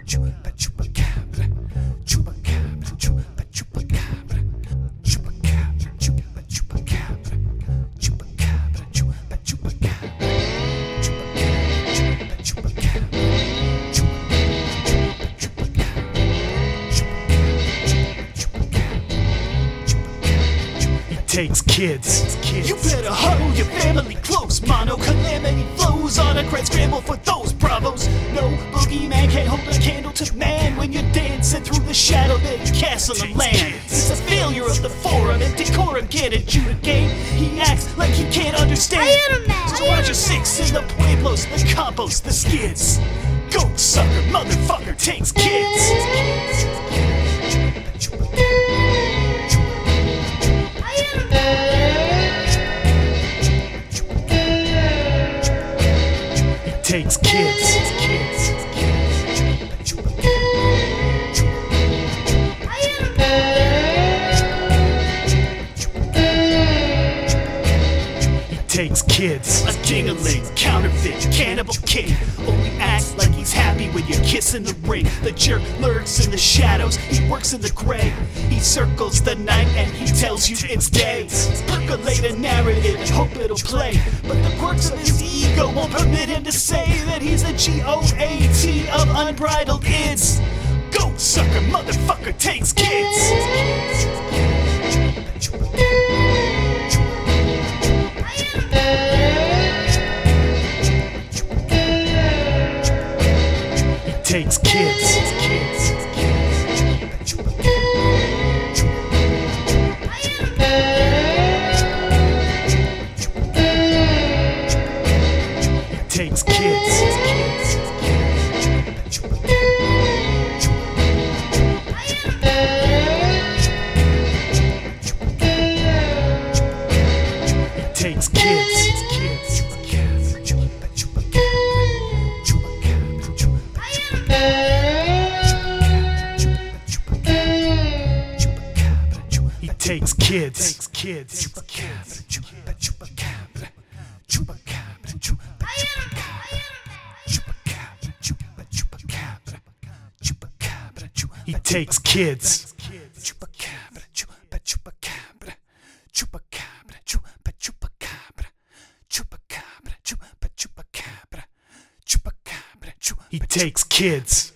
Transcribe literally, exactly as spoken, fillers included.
Takes kids. You better huddle your family close. Mono calamity flows. Autocrat scramble for those bravos. No boogeyman can't hold a candle to man when you're dancing through the shadow that you cast on the land. It's a failure of the forum and decorum can't adjudicate. He acts like he can't understand. So watch your six in the pueblos, the compost, the skids. Goat sucker, motherfucker takes kids. Takes kids. Takes kids. A ding-a-ling, counterfeit, cannibal king. Only acts like he's happy when you're kissing the ring. The jerk lurks in the shadows, he works in the gray. He circles the night and he tells you it's day. Percolate a narrative and hope it'll play. But the quirks of his ego won't permit him to say that he's the G O A T of unbridled ids. Goat sucker, motherfucker takes kids. Takes kids. Takes kids. Takes kids. Takes kids. Takes kids. He takes kids. He takes kids.